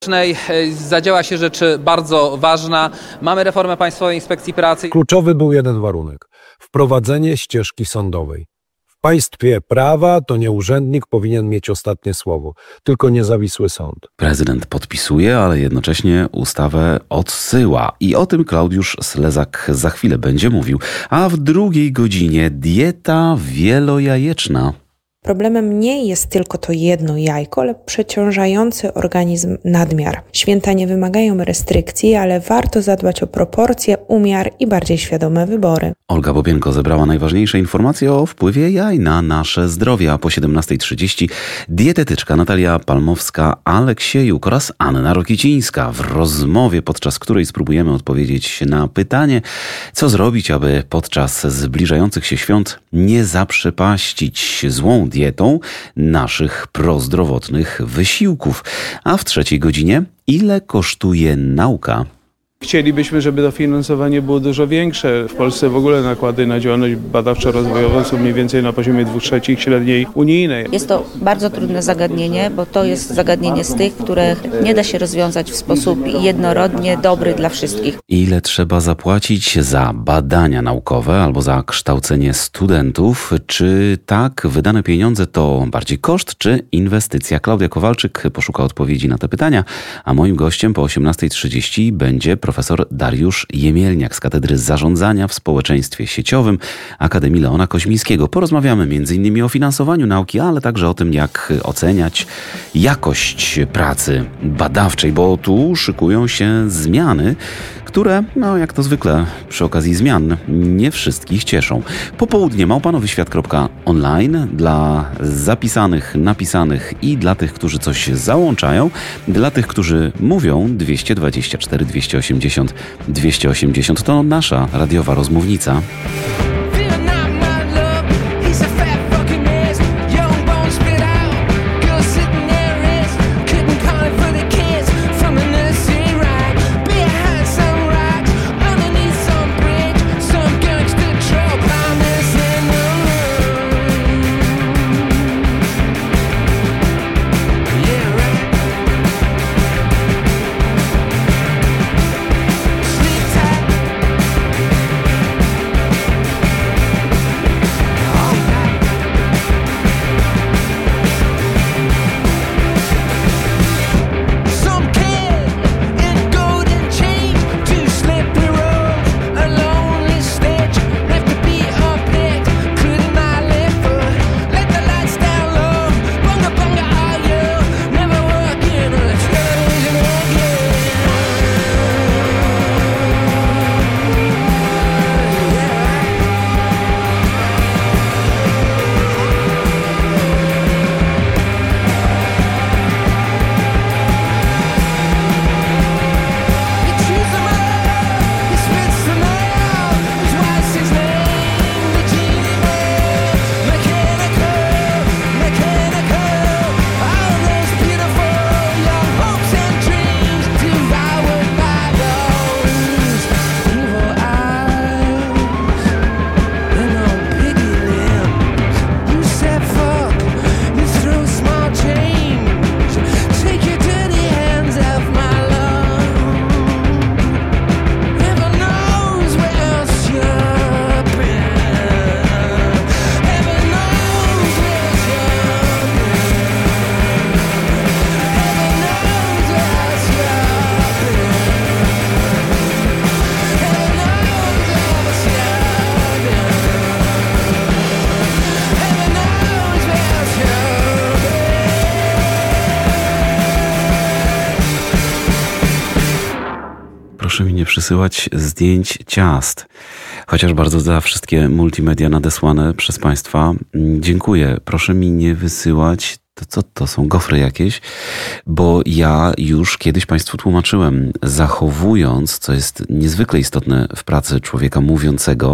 Zadziała się rzecz bardzo ważna. Mamy reformę Państwowej Inspekcji Pracy. Kluczowy był jeden warunek: wprowadzenie ścieżki sądowej. W państwie prawa to nie urzędnik powinien mieć ostatnie słowo, tylko niezawisły sąd. Prezydent podpisuje, ale jednocześnie ustawę odsyła. I o tym Klaudiusz Slezak za chwilę będzie mówił. A w drugiej godzinie dieta wielojajeczna. Problemem nie jest tylko to jedno jajko, ale przeciążający organizm nadmiar. Święta nie wymagają restrykcji, ale warto zadbać o proporcje, umiar i bardziej świadome wybory. Olga Bobienko zebrała najważniejsze informacje o wpływie jaj na nasze zdrowie. A po 17:30 dietetyczka Natalia Palmowska-Aleksiejuk oraz Anna Rokicińska w rozmowie, podczas której spróbujemy odpowiedzieć na pytanie, co zrobić, aby podczas zbliżających się świąt nie zaprzepaścić złą dietą naszych prozdrowotnych wysiłków. A w trzeciej godzinie, ile kosztuje nauka? Chcielibyśmy, żeby dofinansowanie było dużo większe. W Polsce w ogóle nakłady na działalność badawczo-rozwojową są mniej więcej na poziomie 2/3 średniej unijnej. Jest to bardzo trudne zagadnienie, bo to jest zagadnienie z tych, które nie da się rozwiązać w sposób jednorodnie dobry dla wszystkich. Ile trzeba zapłacić za badania naukowe albo za kształcenie studentów? Czy tak wydane pieniądze to bardziej koszt czy inwestycja? Klaudia Kowalczyk poszuka odpowiedzi na te pytania, a moim gościem po 18:30 będzie profesor Dariusz Jemielniak z Katedry Zarządzania w Społeczeństwie Sieciowym Akademii Leona Koźmińskiego. Porozmawiamy m.in. o finansowaniu nauki, ale także o tym, jak oceniać jakość pracy badawczej, bo tu szykują się zmiany, które, jak to zwykle przy okazji zmian, nie wszystkich cieszą. Popołudnie małpanowyświat.online dla zapisanych, napisanych i dla tych, którzy coś załączają, dla tych, którzy mówią 224 280 280. To nasza radiowa rozmównica. Proszę mi nie przysyłać zdjęć ciast. Chociaż bardzo za wszystkie multimedia nadesłane przez Państwa dziękuję. Proszę mi nie wysyłać, to są gofry jakieś, bo ja już kiedyś Państwu tłumaczyłem, zachowując, co jest niezwykle istotne w pracy człowieka mówiącego,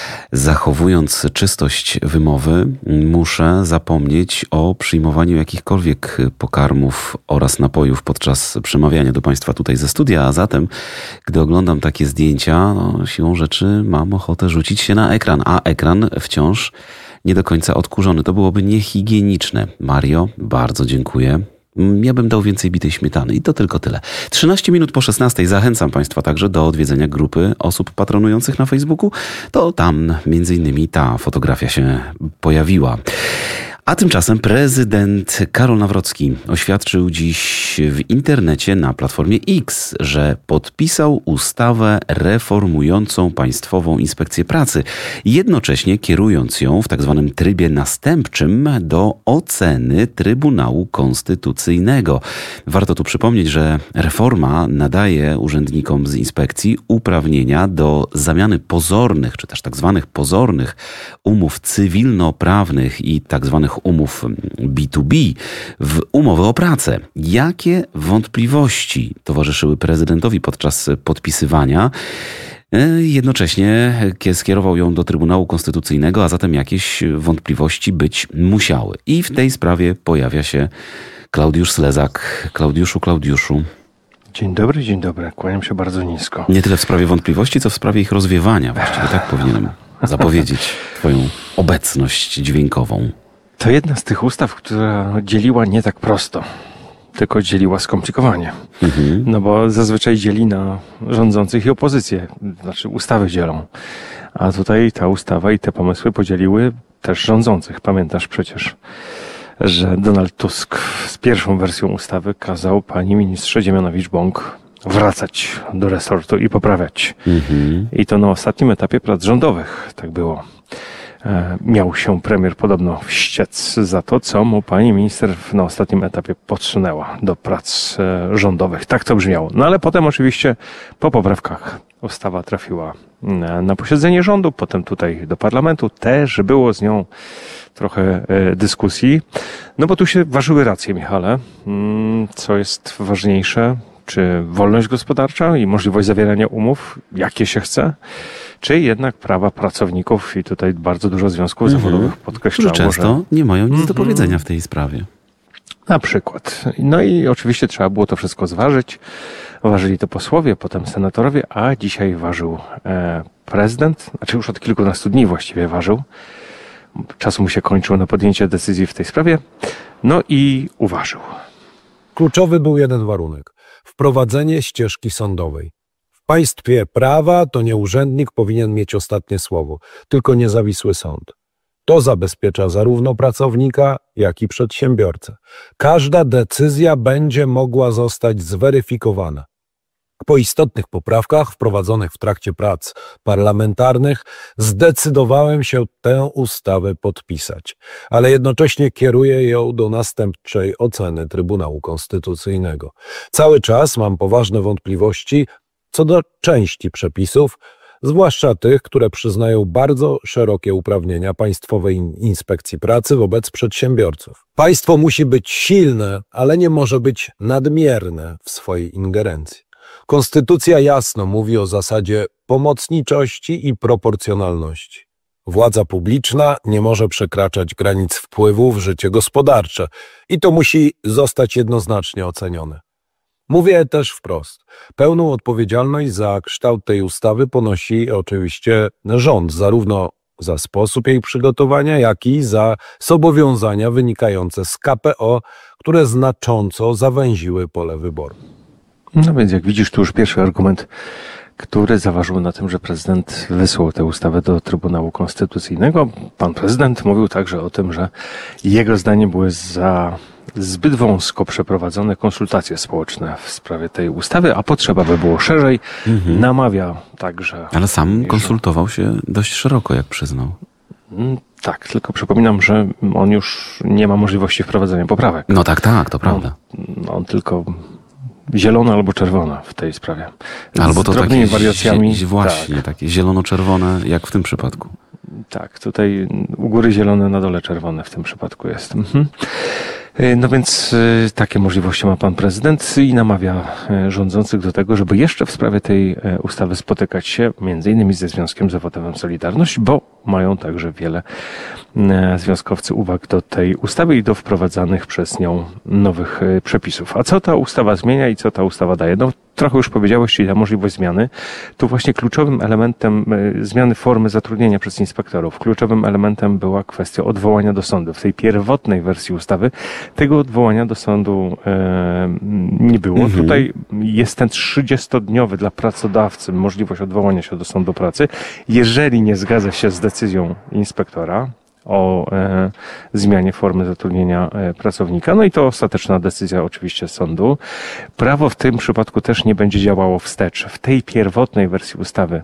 zachowując czystość wymowy, muszę zapomnieć o przyjmowaniu jakichkolwiek pokarmów oraz napojów podczas przemawiania do Państwa tutaj ze studia, a zatem, gdy oglądam takie zdjęcia, siłą rzeczy mam ochotę rzucić się na ekran, a ekran wciąż nie do końca odkurzony. To byłoby niehigieniczne. Mario, bardzo dziękuję. Ja bym dał więcej bitej śmietany i to tylko tyle. 13 minut po 16. Zachęcam Państwa także do odwiedzenia grupy osób patronujących na Facebooku. To tam między innymi ta fotografia się pojawiła. A tymczasem prezydent Karol Nawrocki oświadczył dziś w internecie na Platformie X, że podpisał ustawę reformującą Państwową Inspekcję Pracy, jednocześnie kierując ją w tak zwanym trybie następczym do oceny Trybunału Konstytucyjnego. Warto tu przypomnieć, że reforma nadaje urzędnikom z inspekcji uprawnienia do zamiany pozornych, czy też tak zwanych pozornych umów cywilnoprawnych i tak zwanych umów B2B w umowy o pracę. Jakie wątpliwości towarzyszyły prezydentowi podczas podpisywania? Jednocześnie skierował ją do Trybunału Konstytucyjnego, a zatem jakieś wątpliwości być musiały. I w tej sprawie pojawia się Klaudiusz Slezak. Klaudiuszu. Dzień dobry. Kłaniam się bardzo nisko. Nie tyle w sprawie wątpliwości, co w sprawie ich rozwiewania. Właściwie tak powinienem zapowiedzieć twoją obecność dźwiękową. To jedna z tych ustaw, która dzieliła nie tak prosto, tylko dzieliła skomplikowanie. No bo zazwyczaj dzieli na rządzących i opozycję. Znaczy ustawy dzielą. A tutaj ta ustawa i te pomysły podzieliły też rządzących. Pamiętasz przecież, że Donald Tusk z pierwszą wersją ustawy kazał pani ministrze Dziemianowicz-Bąk wracać do resortu i poprawiać. I to na ostatnim etapie prac rządowych tak było. Miał się premier podobno wściec za to, co mu pani minister na ostatnim etapie podsunęła do prac rządowych. Tak to brzmiało. No ale potem oczywiście po poprawkach ustawa trafiła na posiedzenie rządu, potem tutaj do parlamentu. Też było z nią trochę dyskusji. No bo tu się ważyły racje, Michale. Co jest ważniejsze? Czy wolność gospodarcza i możliwość zawierania umów, jakie się chce? Czy jednak prawa pracowników, i tutaj bardzo dużo związków zawodowych podkreślało, którzy często nie mają nic do powiedzenia w tej sprawie. Na przykład. No i oczywiście trzeba było to wszystko zważyć. Ważyli to posłowie, potem senatorowie, a dzisiaj ważył prezydent, znaczy już od kilkunastu dni właściwie ważył. Czas mu się kończył na podjęcie decyzji w tej sprawie. No i uważył. Kluczowy był jeden warunek. Wprowadzenie ścieżki sądowej. W państwie prawa to nie urzędnik powinien mieć ostatnie słowo, tylko niezawisły sąd. To zabezpiecza zarówno pracownika, jak i przedsiębiorcę. Każda decyzja będzie mogła zostać zweryfikowana. Po istotnych poprawkach wprowadzonych w trakcie prac parlamentarnych zdecydowałem się tę ustawę podpisać, ale jednocześnie kieruję ją do następczej oceny Trybunału Konstytucyjnego. Cały czas mam poważne wątpliwości co do części przepisów, zwłaszcza tych, które przyznają bardzo szerokie uprawnienia Państwowej Inspekcji Pracy wobec przedsiębiorców. Państwo musi być silne, ale nie może być nadmierne w swojej ingerencji. Konstytucja jasno mówi o zasadzie pomocniczości i proporcjonalności. Władza publiczna nie może przekraczać granic wpływu w życie gospodarcze i to musi zostać jednoznacznie ocenione. Mówię też wprost. Pełną odpowiedzialność za kształt tej ustawy ponosi oczywiście rząd, zarówno za sposób jej przygotowania, jak i za zobowiązania wynikające z KPO, które znacząco zawęziły pole wyboru. No więc jak widzisz, tu już pierwszy argument, który zaważył na tym, że prezydent wysłał tę ustawę do Trybunału Konstytucyjnego. Pan prezydent mówił także o tym, że jego zdaniem były zbyt wąsko przeprowadzone konsultacje społeczne w sprawie tej ustawy, a potrzeba by było szerzej. Namawia także... Ale sam konsultował się dość szeroko, jak przyznał. Tak, tylko przypominam, że on już nie ma możliwości wprowadzenia poprawek. No tak, to prawda. On tylko zielona albo czerwona w tej sprawie. Albo to takie wariacjami. Właśnie, takie zielono-czerwone, jak w tym przypadku. Tak, tutaj u góry zielone, na dole czerwone w tym przypadku jest. No więc takie możliwości ma pan prezydent i namawia rządzących do tego, żeby jeszcze w sprawie tej ustawy spotykać się między innymi ze Związkiem Zawodowym Solidarność, bo mają także wiele związkowcy uwag do tej ustawy i do wprowadzanych przez nią nowych przepisów. A co ta ustawa zmienia i co ta ustawa daje? No trochę już powiedziałeś, czyli ta możliwość zmiany, to właśnie kluczowym elementem zmiany formy zatrudnienia przez inspektorów, kluczowym elementem była kwestia odwołania do sądu. W tej pierwotnej wersji ustawy tego odwołania do sądu nie było. Tutaj jest ten 30-dniowy dla pracodawcy możliwość odwołania się do sądu pracy, jeżeli nie zgadza się z decyzją inspektora o zmianie formy zatrudnienia pracownika. No i to ostateczna decyzja oczywiście sądu. Prawo w tym przypadku też nie będzie działało wstecz. W tej pierwotnej wersji ustawy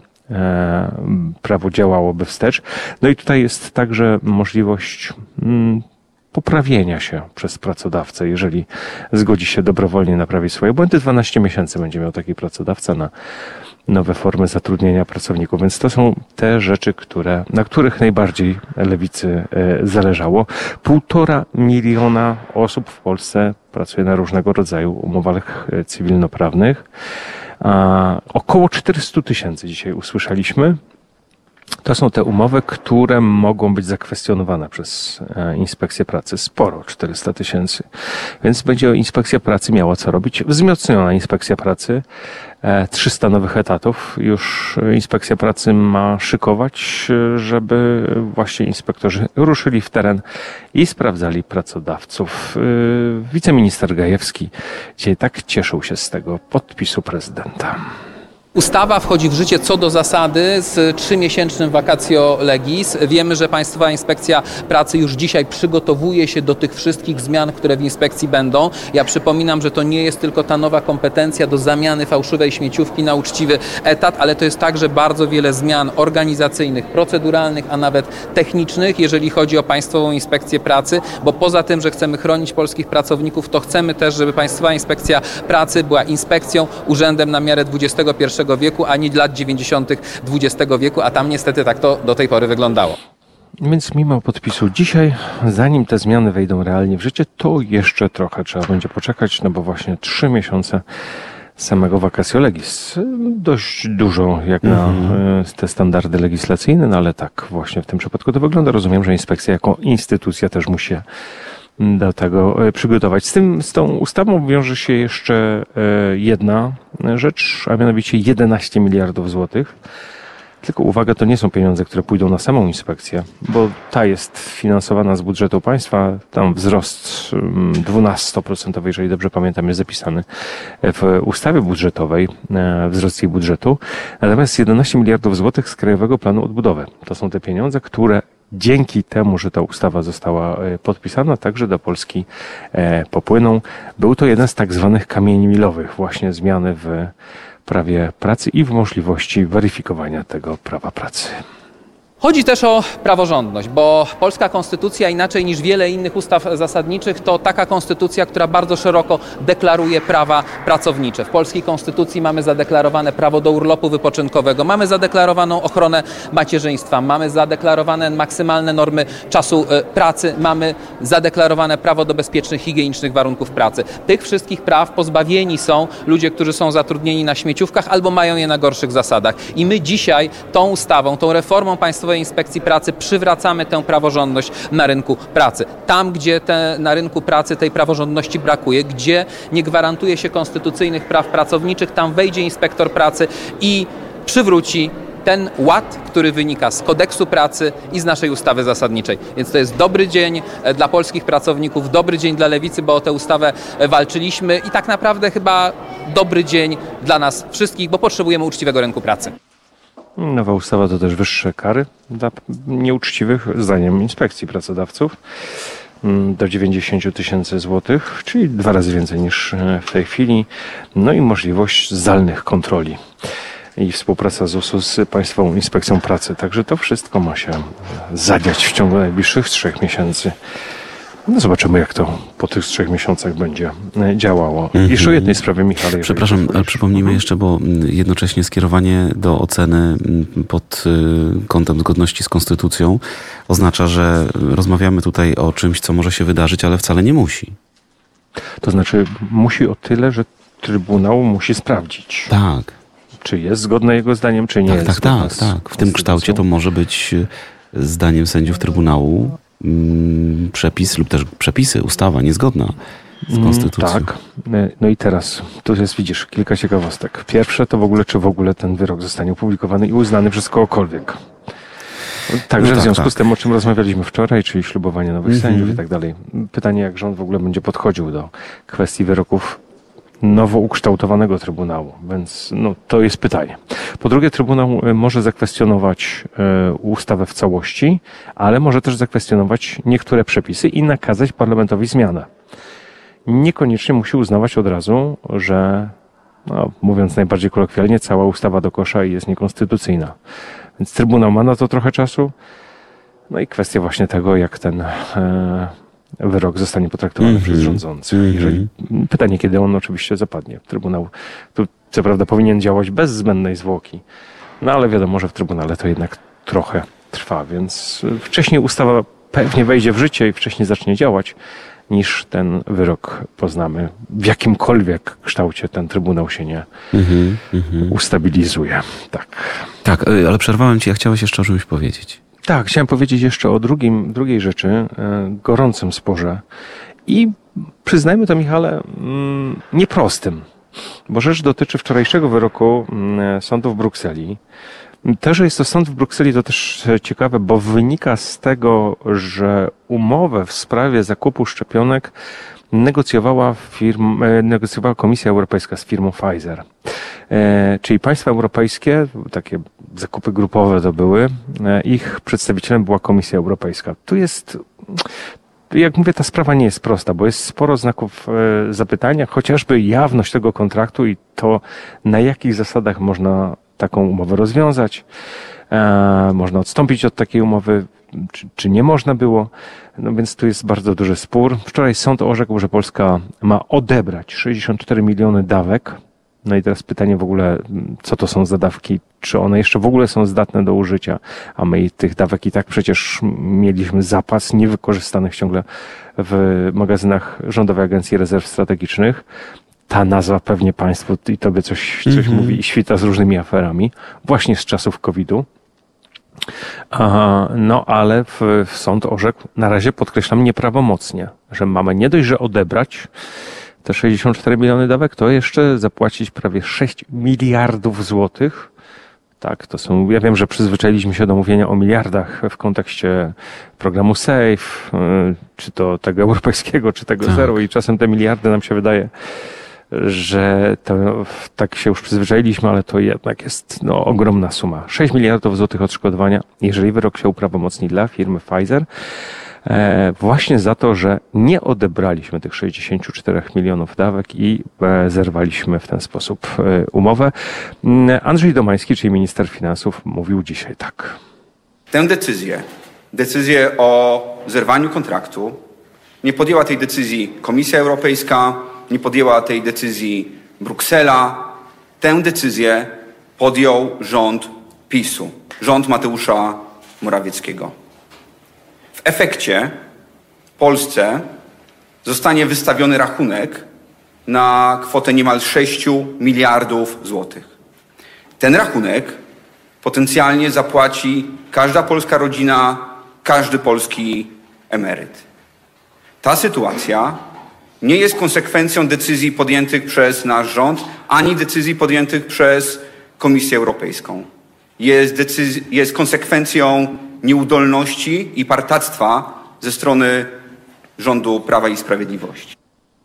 prawo działałoby wstecz. No i tutaj jest także możliwość poprawienia się przez pracodawcę, jeżeli zgodzi się dobrowolnie naprawić swoje błędy. 12 miesięcy będzie miał taki pracodawca na nowe formy zatrudnienia pracowników. Więc to są te rzeczy, na których najbardziej lewicy zależało. 1,5 miliona osób w Polsce pracuje na różnego rodzaju umowach cywilnoprawnych. Około 400 000 dzisiaj usłyszeliśmy. To są te umowy, które mogą być zakwestionowane przez Inspekcję Pracy. Sporo, 400 000. Więc będzie Inspekcja Pracy miała co robić. Wzmocniona Inspekcja Pracy. 300 nowych etatów już Inspekcja Pracy ma szykować, żeby właśnie inspektorzy ruszyli w teren i sprawdzali pracodawców. Wiceminister Gajewski dzisiaj tak cieszył się z tego podpisu prezydenta. Ustawa wchodzi w życie co do zasady z 3-miesięcznym vacatio legis. Wiemy, że Państwowa Inspekcja Pracy już dzisiaj przygotowuje się do tych wszystkich zmian, które w inspekcji będą. Ja przypominam, że to nie jest tylko ta nowa kompetencja do zamiany fałszywej śmieciówki na uczciwy etat, ale to jest także bardzo wiele zmian organizacyjnych, proceduralnych, a nawet technicznych, jeżeli chodzi o Państwową Inspekcję Pracy, bo poza tym, że chcemy chronić polskich pracowników, to chcemy też, żeby Państwowa Inspekcja Pracy była inspekcją, urzędem na miarę XXI wieku, a nie lat 90. XX wieku, a tam niestety tak to do tej pory wyglądało. Więc mimo podpisu dzisiaj, zanim te zmiany wejdą realnie w życie, to jeszcze trochę trzeba będzie poczekać, no bo właśnie 3 miesiące samego vacatio legis. Dość dużo jak na te standardy legislacyjne, no ale tak właśnie w tym przypadku to wygląda. Rozumiem, że inspekcja jako instytucja też musi do tego przygotować. Z tą ustawą wiąże się jeszcze jedna rzecz, a mianowicie 11 miliardów złotych. Tylko uwaga, to nie są pieniądze, które pójdą na samą inspekcję, bo ta jest finansowana z budżetu państwa. Tam wzrost 12%, jeżeli dobrze pamiętam, jest zapisany w ustawie budżetowej, wzrost jej budżetu. Natomiast 11 miliardów złotych z Krajowego Planu Odbudowy. To są te pieniądze, które dzięki temu, że ta ustawa została podpisana, także do Polski popłyną. Był to jeden z tak zwanych kamieni milowych, właśnie zmiany w prawie pracy i w możliwości weryfikowania tego prawa pracy. Chodzi też o praworządność, bo polska konstytucja, inaczej niż wiele innych ustaw zasadniczych, to taka konstytucja, która bardzo szeroko deklaruje prawa pracownicze. W polskiej konstytucji mamy zadeklarowane prawo do urlopu wypoczynkowego, mamy zadeklarowaną ochronę macierzyństwa, mamy zadeklarowane maksymalne normy czasu pracy, mamy zadeklarowane prawo do bezpiecznych, higienicznych warunków pracy. Tych wszystkich praw pozbawieni są ludzie, którzy są zatrudnieni na śmieciówkach albo mają je na gorszych zasadach. I my dzisiaj tą ustawą, tą reformą Państwowej Inspekcji Pracy przywracamy tę praworządność na rynku pracy. Tam, gdzie na rynku pracy tej praworządności brakuje, gdzie nie gwarantuje się konstytucyjnych praw pracowniczych, tam wejdzie inspektor pracy i przywróci ten ład, który wynika z kodeksu pracy i z naszej ustawy zasadniczej. Więc to jest dobry dzień dla polskich pracowników, dobry dzień dla lewicy, bo o tę ustawę walczyliśmy i tak naprawdę chyba dobry dzień dla nas wszystkich, bo potrzebujemy uczciwego rynku pracy. Nowa ustawa to też wyższe kary dla nieuczciwych, zdaniem inspekcji pracodawców, do 90 000 złotych, czyli 2 razy więcej niż w tej chwili. No i możliwość zdalnych kontroli i współpraca ZUS-u z Państwową Inspekcją Pracy. Także to wszystko ma się zadziać w ciągu najbliższych 3 miesięcy. No zobaczymy, jak to po tych 3 miesiącach będzie działało. Jeszcze o jednej sprawie, Michale. Przepraszam, ale przypomnijmy jeszcze, bo jednocześnie skierowanie do oceny pod kątem zgodności z konstytucją oznacza, że rozmawiamy tutaj o czymś, co może się wydarzyć, ale wcale nie musi. To znaczy musi o tyle, że Trybunał musi sprawdzić. Tak. Czy jest zgodne jego zdaniem, czy nie jest. Tak. W tym kształcie to może być zdaniem sędziów Trybunału przepis lub też przepisy, ustawa niezgodna w Konstytucji. Tak. No i teraz, tu jest, widzisz, kilka ciekawostek. Pierwsze to czy w ogóle ten wyrok zostanie opublikowany i uznany przez kogokolwiek. Także w związku z tym, o czym rozmawialiśmy wczoraj, czyli ślubowanie nowych sędziów i tak dalej. Pytanie, jak rząd w ogóle będzie podchodził do kwestii wyroków nowo ukształtowanego Trybunału, więc to jest pytanie. Po drugie, Trybunał może zakwestionować ustawę w całości, ale może też zakwestionować niektóre przepisy i nakazać parlamentowi zmianę. Niekoniecznie musi uznawać od razu, że, mówiąc najbardziej kolokwialnie, cała ustawa do kosza jest niekonstytucyjna. Więc Trybunał ma na to trochę czasu. No i kwestia właśnie tego, jak ten wyrok zostanie potraktowany przez rządzących. Pytanie, kiedy on oczywiście zapadnie. Trybunał tu co prawda powinien działać bez zbędnej zwłoki, ale wiadomo, że w Trybunale to jednak trochę trwa, więc wcześniej ustawa pewnie wejdzie w życie i wcześniej zacznie działać, niż ten wyrok poznamy. W jakimkolwiek kształcie ten Trybunał się nie ustabilizuje. Tak, ale przerwałem ci, a chciałeś jeszcze o czymś powiedzieć. Tak, chciałem powiedzieć jeszcze o drugiej rzeczy, gorącym sporze i przyznajmy to, Michale, nieprostym, bo rzecz dotyczy wczorajszego wyroku sądu w Brukseli. To, że jest to sąd w Brukseli, to też ciekawe, bo wynika z tego, że umowę w sprawie zakupu szczepionek negocjowała Komisja Europejska z firmą Pfizer. Czyli państwa europejskie, takie zakupy grupowe to były, ich przedstawicielem była Komisja Europejska. Tu jest, jak mówię, ta sprawa nie jest prosta, bo jest sporo znaków zapytania, chociażby jawność tego kontraktu i to, na jakich zasadach można taką umowę rozwiązać, można odstąpić od takiej umowy, czy nie można było. No więc tu jest bardzo duży spór. Wczoraj sąd orzekł, że Polska ma odebrać 64 miliony dawek. No i teraz pytanie w ogóle, co to są za dawki? Czy one jeszcze w ogóle są zdatne do użycia? A my tych dawek i tak przecież mieliśmy zapas niewykorzystanych ciągle w magazynach Rządowej Agencji Rezerw Strategicznych. Ta nazwa pewnie Państwu i Tobie coś mówi i świta z różnymi aferami, właśnie z czasów COVID-u. Ale sąd orzekł, na razie podkreślam nieprawomocnie, że mamy nie dość, że odebrać te 64 miliony dawek, to jeszcze zapłacić prawie 6 miliardów złotych. Tak, to są, ja wiem, że przyzwyczailiśmy się do mówienia o miliardach w kontekście programu SAFE, czy to tego europejskiego, czy tego zero i czasem te miliardy nam się wydaje, że to, tak się już przyzwyczailiśmy, ale to jednak jest ogromna suma. 6 miliardów złotych odszkodowania, jeżeli wyrok się uprawomocni dla firmy Pfizer, właśnie za to, że nie odebraliśmy tych 64 milionów dawek i zerwaliśmy w ten sposób umowę. Andrzej Domański, czyli minister finansów, mówił dzisiaj tak. Tę decyzję o zerwaniu kontraktu, nie podjęła tej decyzji Komisja Europejska, nie podjęła tej decyzji Bruksela. Tę decyzję podjął rząd PiS-u, rząd Mateusza Morawieckiego. W efekcie Polsce zostanie wystawiony rachunek na kwotę niemal 6 miliardów złotych. Ten rachunek potencjalnie zapłaci każda polska rodzina, każdy polski emeryt. Ta sytuacja nie jest konsekwencją decyzji podjętych przez nasz rząd, ani decyzji podjętych przez Komisję Europejską. Jest konsekwencją nieudolności i partactwa ze strony rządu Prawa i Sprawiedliwości.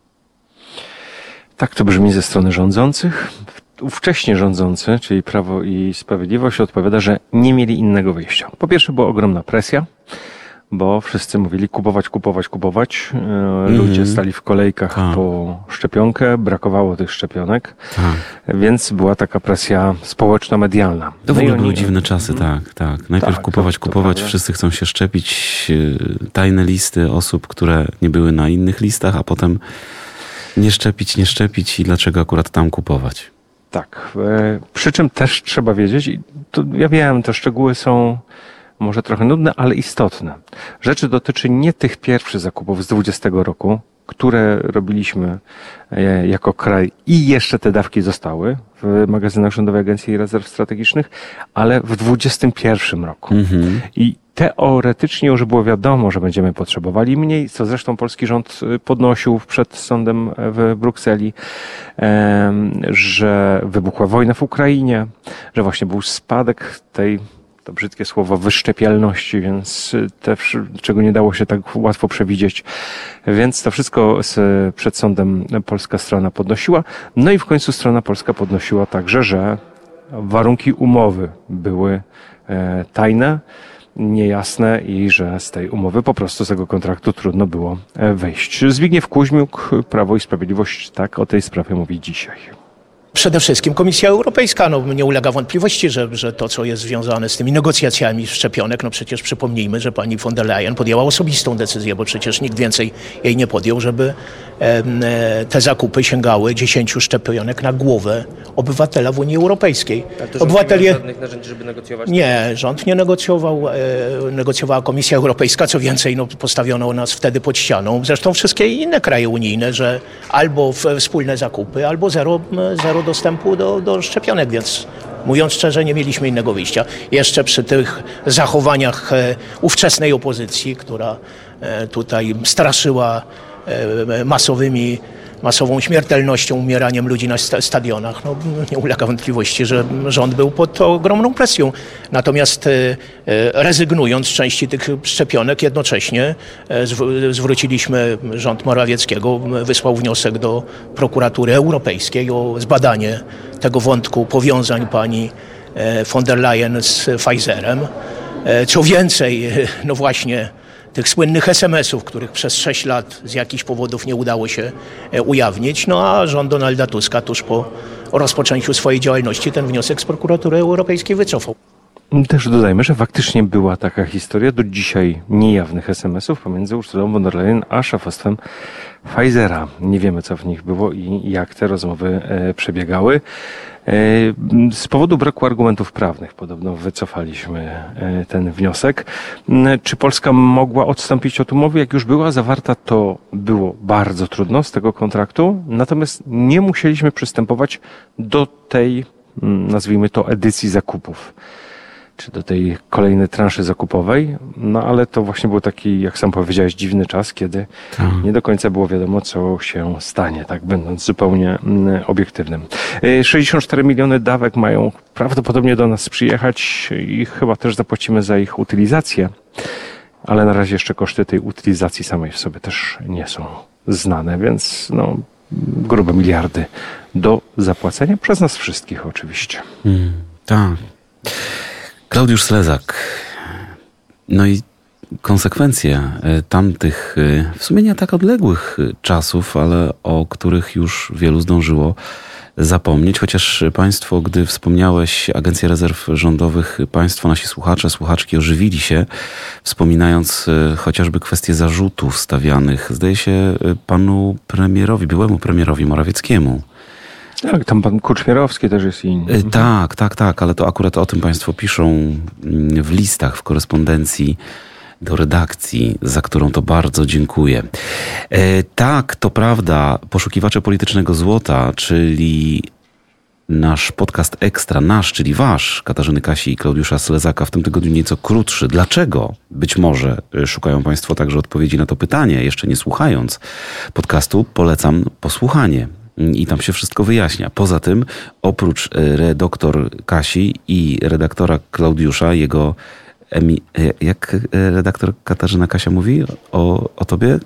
Tak to brzmi ze strony rządzących. Ówcześnie rządzący, czyli Prawo i Sprawiedliwość, odpowiada, że nie mieli innego wyjścia. Po pierwsze była ogromna presja, bo wszyscy mówili kupować. Ludzie stali w kolejkach po szczepionkę, brakowało tych szczepionek, więc była taka presja społeczno-medialna. To w ogóle były dziwne czasy, tak. Najpierw kupować, wszyscy chcą się szczepić, tajne listy osób, które nie były na innych listach, a potem nie szczepić i dlaczego akurat tam kupować. Tak, przy czym też trzeba wiedzieć, i to ja wiem, te szczegóły są może trochę nudne, ale istotne. Rzeczy dotyczy nie tych pierwszych zakupów z 2020 roku, które robiliśmy jako kraj i jeszcze te dawki zostały w magazynach Rządowej Agencji Rezerw Strategicznych, ale w 2021 roku. I Teoretycznie już było wiadomo, że będziemy potrzebowali mniej, co zresztą polski rząd podnosił przed sądem w Brukseli, że wybuchła wojna w Ukrainie, że właśnie był spadek tej, to brzydkie słowo, wyszczepialności, więc czego nie dało się tak łatwo przewidzieć. Więc to wszystko przed sądem polska strona podnosiła. No i w końcu strona polska podnosiła także, że warunki umowy były tajne, niejasne i że z tej umowy po prostu, z tego kontraktu trudno było wejść. Zbigniew Kuźmiuk, Prawo i Sprawiedliwość, tak o tej sprawie mówi dzisiaj. Przede wszystkim Komisja Europejska, nie ulega wątpliwości, że to, co jest związane z tymi negocjacjami szczepionek, przecież przypomnijmy, że pani von der Leyen podjęła osobistą decyzję, bo przecież nikt więcej jej nie podjął, żeby te zakupy sięgały 10 szczepionek na głowę obywatela w Unii Europejskiej. Obywatel nie ma żadnych narzędzi, żeby negocjować? Nie, rząd nie negocjował, negocjowała Komisja Europejska, co więcej, postawiono nas wtedy pod ścianą. Zresztą wszystkie inne kraje unijne, że albo wspólne zakupy, albo zero dostępu do szczepionek, więc mówiąc szczerze, nie mieliśmy innego wyjścia. Jeszcze przy tych zachowaniach ówczesnej opozycji, która tutaj straszyła masową śmiertelnością, umieraniem ludzi na stadionach. Nie ulega wątpliwości, że rząd był pod ogromną presją. Natomiast rezygnując z części tych szczepionek, jednocześnie rząd Morawieckiego wysłał wniosek do prokuratury europejskiej o zbadanie tego wątku powiązań pani von der Leyen z Pfizerem. Co więcej, właśnie tych słynnych SMS-ów, których przez 6 lat z jakichś powodów nie udało się ujawnić, a rząd Donalda Tuska tuż po rozpoczęciu swojej działalności ten wniosek z prokuratury europejskiej wycofał. Też dodajmy, że faktycznie była taka historia do dzisiaj niejawnych SMS-ów pomiędzy Ursulą von der Leyen a szefostwem Pfizera. Nie wiemy, co w nich było i jak te rozmowy przebiegały. Z powodu braku argumentów prawnych podobno wycofaliśmy ten wniosek. Czy Polska mogła odstąpić od umowy? Jak już była zawarta, to było bardzo trudno z tego kontraktu. Natomiast nie musieliśmy przystępować do tej, nazwijmy to, edycji zakupów, czy do tej kolejnej transzy zakupowej, ale to właśnie był taki, jak sam powiedziałeś, dziwny czas, kiedy nie do końca było wiadomo, co się stanie, tak będąc zupełnie obiektywnym. 64 miliony dawek mają prawdopodobnie do nas przyjechać i chyba też zapłacimy za ich utylizację, ale na razie jeszcze koszty tej utylizacji samej w sobie też nie są znane, więc grube miliardy do zapłacenia przez nas wszystkich oczywiście. Tak. Klaudiusz Slezak. I konsekwencje tamtych w sumie nie tak odległych czasów, ale o których już wielu zdążyło zapomnieć. Chociaż państwo, gdy wspomniałeś Agencję Rezerw Rządowych, państwo, nasi słuchacze, słuchaczki ożywili się, wspominając chociażby kwestie zarzutów stawianych, zdaje się, panu premierowi, byłemu premierowi Morawieckiemu. Tak, tam pan Kuczmierowski też jest inny. Tak, ale to akurat o tym państwo piszą w listach, w korespondencji do redakcji, za którą to bardzo dziękuję. Tak, to prawda, Poszukiwacze Politycznego Złota, czyli nasz podcast ekstra, czyli wasz, Katarzyny Kasi i Klaudiusza Slezaka, w tym tygodniu nieco krótszy. Dlaczego? Być może szukają państwo także odpowiedzi na to pytanie, jeszcze nie słuchając podcastu, polecam posłuchanie. I tam się wszystko wyjaśnia. Poza tym, oprócz redaktor Kasi i redaktora Klaudiusza, jego jak redaktor Katarzyna Kasia mówi o tobie?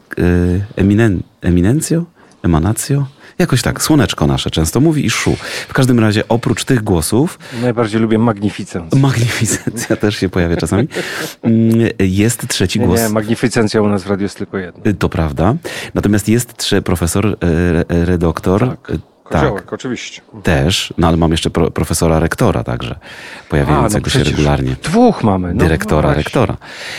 Eminencjo? Emanacjo? Jakoś tak, słoneczko nasze często mówi i szu. W każdym razie oprócz tych głosów... Najbardziej lubię magnificencję. Magnificencja też się pojawia czasami. Jest trzeci głos. Nie, magnificencja u nas w radiu jest tylko jedna. To prawda. Natomiast jest profesor, redaktor... Koziołek, oczywiście. Też, ale mam jeszcze profesora rektora także, pojawiającego się regularnie. Dwóch mamy. Dyrektora, rektora.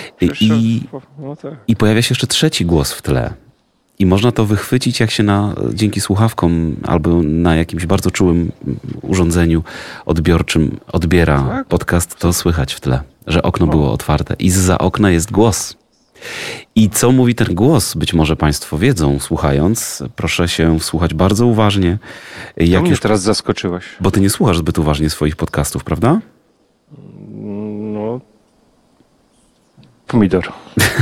I pojawia się jeszcze trzeci głos w tle. I można to wychwycić, jak się dzięki słuchawkom albo na jakimś bardzo czułym urządzeniu odbiorczym odbiera podcast, to słychać w tle, że okno było otwarte i zza okna jest głos. I co mówi ten głos? Być może państwo wiedzą, słuchając. Proszę się wsłuchać bardzo uważnie. Jak już teraz zaskoczyłeś. Bo ty nie słuchasz zbyt uważnie swoich podcastów, prawda? pomidor.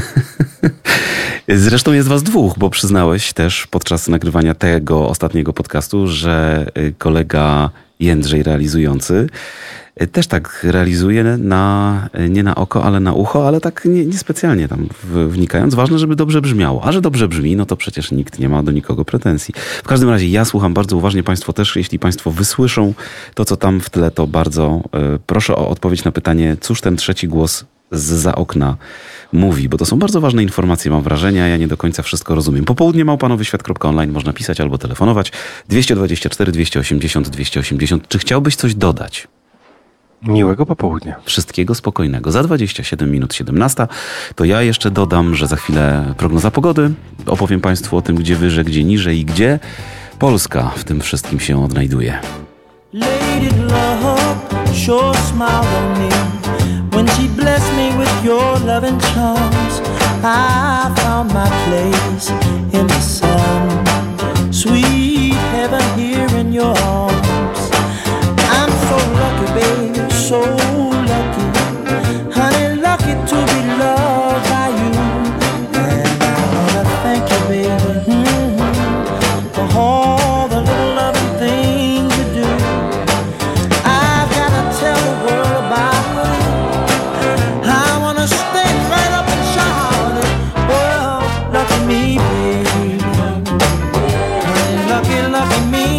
Zresztą jest was dwóch, bo przyznałeś też podczas nagrywania tego ostatniego podcastu, że kolega Jędrzej realizujący też tak realizuje nie na oko, ale na ucho, ale tak niespecjalnie tam wnikając. Ważne, żeby dobrze brzmiało. A że dobrze brzmi, no to przecież nikt nie ma do nikogo pretensji. W każdym razie ja słucham bardzo uważnie, państwo też. Jeśli państwo wysłyszą to, co tam w tle, to bardzo proszę o odpowiedź na pytanie, cóż ten trzeci głos zza okna mówi, bo to są bardzo ważne informacje, mam wrażenie, a ja nie do końca wszystko rozumiem. Popołudnie @nowyświat.online można pisać albo telefonować 224 280 280. Czy chciałbyś coś dodać? Miłego popołudnia. Wszystkiego spokojnego. Za 27 minut 17 to ja jeszcze dodam, że za chwilę prognoza pogody. Opowiem państwu o tym, gdzie wyżej, gdzie niżej i gdzie Polska w tym wszystkim się odnajduje. Lady love, sure smiled on me when she blessed me with your loving charms. I found my place in the sun, sweet heaven here in your arms. I'm so lucky, baby, so lucky, honey, lucky to be loved by you. And I wanna thank you, baby, for all the little loving things you do. I've gotta tell the world about it. I wanna stand right up and shout it. Well, lucky me, baby, lucky, lucky me.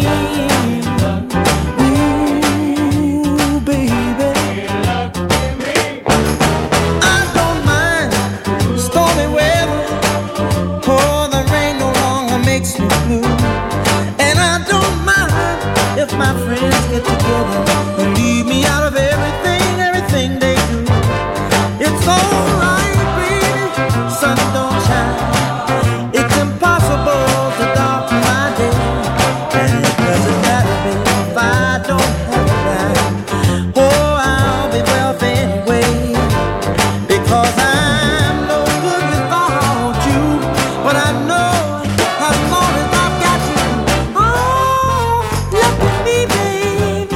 My friends get together and leave me out of everything they do. It's alright, baby, sun don't shine. It's impossible to darken my day. And it doesn't matter, baby, if I don't have a dime. Oh, I'll be wealthy anyway, because I'm no good without you. But I know as long as I've got you, oh, lucky me, baby,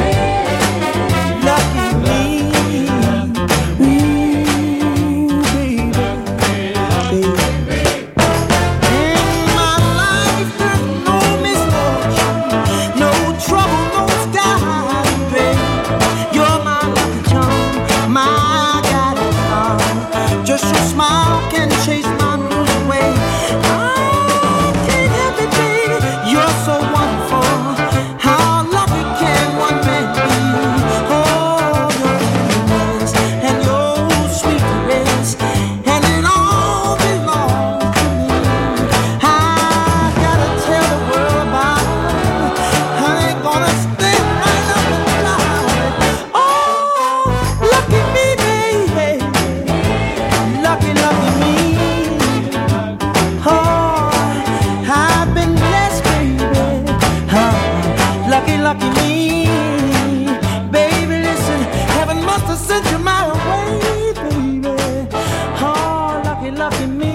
lucky me, ooh, baby, baby. In my life there's no misfortune, no trouble, no sky gray. You're my lucky charm, my guiding star. Just your smile can chase my blues away. I can't help it, baby, you're so wonderful. How lucky can one man be? Oh, your tenderness and your sweet caress, and it all belongs to me. I gotta tell the world about it. I ain't gonna stand right up and shout it. Oh, lucky me, baby, lucky, lucky me. Oh, I've been blessed, baby. Lucky, lucky me. Baby, listen, heaven must have sent you my way, baby. Oh, lucky, lucky me.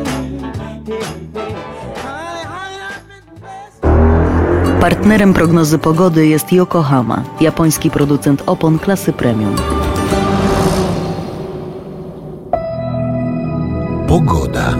Honey, I've been blessed. Partnerem prognozy pogody jest Yokohama, japoński producent opon klasy premium. Pogoda.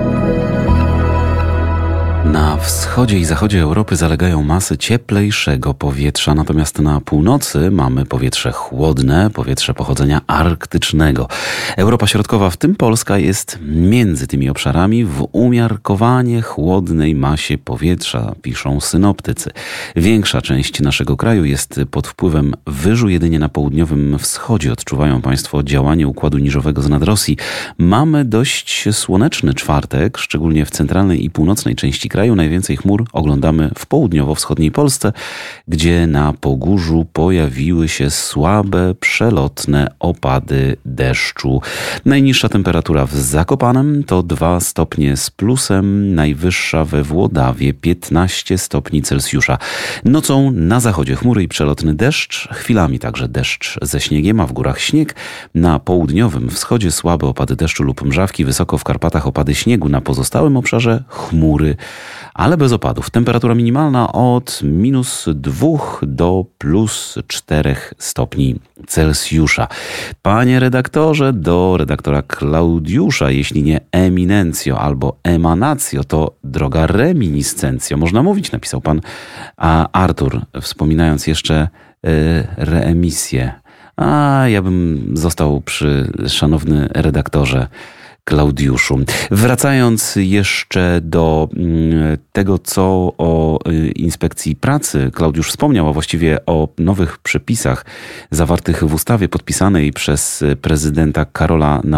Na wschodzie i zachodzie Europy zalegają masy cieplejszego powietrza, natomiast na północy mamy powietrze chłodne, powietrze pochodzenia arktycznego. Europa Środkowa, w tym Polska, jest między tymi obszarami w umiarkowanie chłodnej masie powietrza, piszą synoptycy. Większa część naszego kraju jest pod wpływem wyżu, jedynie na południowym wschodzie odczuwają państwo działanie układu niżowego z nad Rosji. Mamy dość słoneczny czwartek, szczególnie w centralnej i północnej części kraju. Najwięcej chmur oglądamy w południowo-wschodniej Polsce, gdzie na Pogórzu pojawiły się słabe, przelotne opady deszczu. Najniższa temperatura w Zakopanem to 2 stopnie z plusem, najwyższa we Włodawie 15 stopni Celsjusza. Nocą na zachodzie chmury i przelotny deszcz, chwilami także deszcz ze śniegiem, a w górach śnieg. Na południowym wschodzie słabe opady deszczu lub mrzawki, wysoko w Karpatach opady śniegu, na pozostałym obszarze chmury, ale bez opadów. Temperatura minimalna od -2 do +4 stopni Celsjusza. Panie redaktorze, do redaktora Klaudiusza, jeśli nie eminencjo albo emanacjo, to droga reminiscencjo. Można mówić, napisał pan Artur, wspominając jeszcze reemisję. A ja bym został przy szanowny redaktorze Klaudiuszu. Wracając jeszcze do tego, co o inspekcji pracy Klaudiusz wspomniał, a właściwie o nowych przepisach zawartych w ustawie podpisanej przez prezydenta Karola